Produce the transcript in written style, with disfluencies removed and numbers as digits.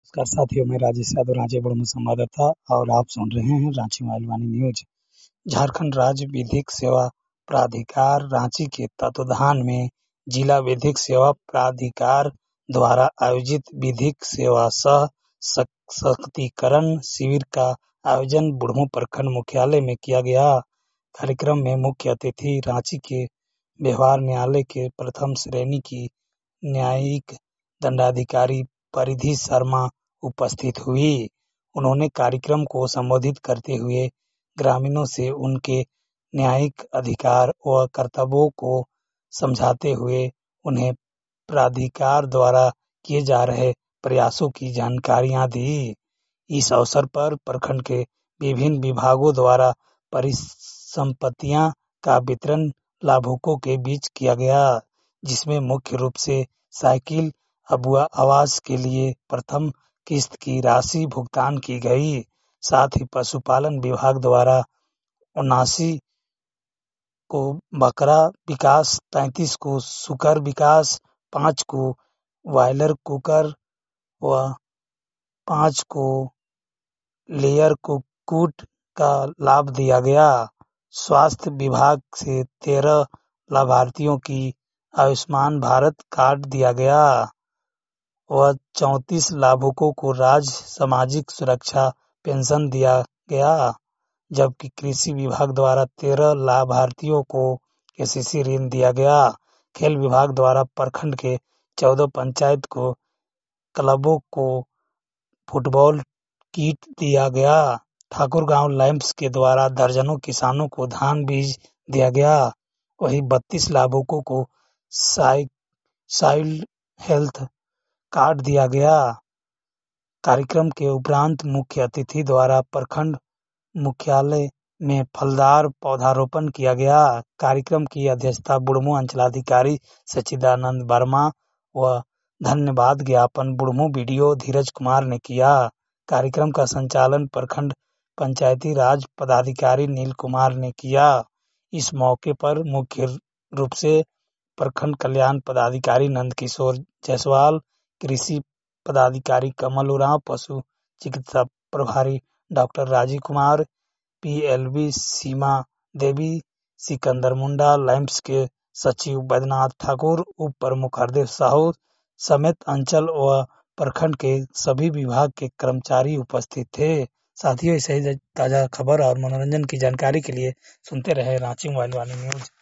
नमस्कार साथियों, मैं राजेश यादव रांची बुढ़मू संवाददाता और आप सुन रहे हैं रांची मोबाइल वाणी न्यूज। झारखंड राज्य विधिक सेवा प्राधिकार रांची के तत्वाधान में जिला विधिक सेवा प्राधिकार द्वारा आयोजित विधिक सेवा सह सशक्तिकरण शिविर का आयोजन बुढ़मू प्रखंड मुख्यालय में किया गया। कार्यक्रम में मुख्य अतिथि रांची के व्यवहार न्यायालय के प्रथम श्रेणी की न्यायिक दंडाधिकारी परिधि शर्मा उपस्थित हुई। उन्होंने कार्यक्रम को संबोधित करते हुए ग्रामीणों से उनके न्यायिक अधिकार व कर्तव्यों को समझाते हुए उन्हें प्राधिकार द्वारा किए जा रहे प्रयासों की जानकारियां दी। इस अवसर पर प्रखंड के विभिन्न विभागों द्वारा परिसंपत्तियां का वितरण लाभुकों के बीच किया गया, जिसमें मुख्य रूप से साइकिल आवास के लिए प्रथम किस्त की राशि भुगतान की गई। साथ ही पशुपालन विभाग द्वारा 79 को बकरा विकास, 33 को सुकर विकास, 5 को बॉयलर कुकर व 5 को लेयर कुक्कुट का लाभ दिया गया। स्वास्थ्य विभाग से 13 लाभार्थियों की आयुष्मान भारत कार्ड दिया गया व 34 लाभुकों को राज्य सामाजिक सुरक्षा पेंशन दिया गया, जबकि कृषि विभाग द्वारा 13 लाभार्थियों को केसीसी ऋण दिया गया। खेल विभाग द्वारा प्रखंड के 14 पंचायत को क्लबों को फुटबॉल किट दिया गया। ठाकुर गांव लैंप्स के द्वारा दर्जनों किसानों को धान बीज दिया गया। वहीं 32 लाभुकों को सॉइल हेल्थ कार्ड दिया गया। कार्यक्रम के उपरांत मुख्य अतिथि द्वारा प्रखंड मुख्यालय में फलदार पौधारोपण किया गया। कार्यक्रम की अध्यक्षता बुढ़मू अंचलाधिकारी सच्चिदानंद वर्मा व धन्यवाद ज्ञापन बुढ़मू बीडीओ धीरज कुमार ने किया। कार्यक्रम का संचालन प्रखंड पंचायती राज पदाधिकारी नील कुमार ने किया। इस मौके पर मुख्य रूप से प्रखंड कल्याण पदाधिकारी नंदकिशोर जायसवाल, कृषि पदाधिकारी कमल उरांव, पशु चिकित्सा प्रभारी doctor Rajiv Kumar, PLB Seema Devi, Sikandar Munda, LAMPS के सचिव बैद्यनाथ ठाकुर, उप प्रमुख हरदेव साहू समेत अंचल व प्रखंड के सभी विभाग के कर्मचारी उपस्थित थे। साथियों, ऐसे ही ताजा खबर और मनोरंजन की जानकारी के लिए सुनते रहे रांची मोबाइल वाणी न्यूज।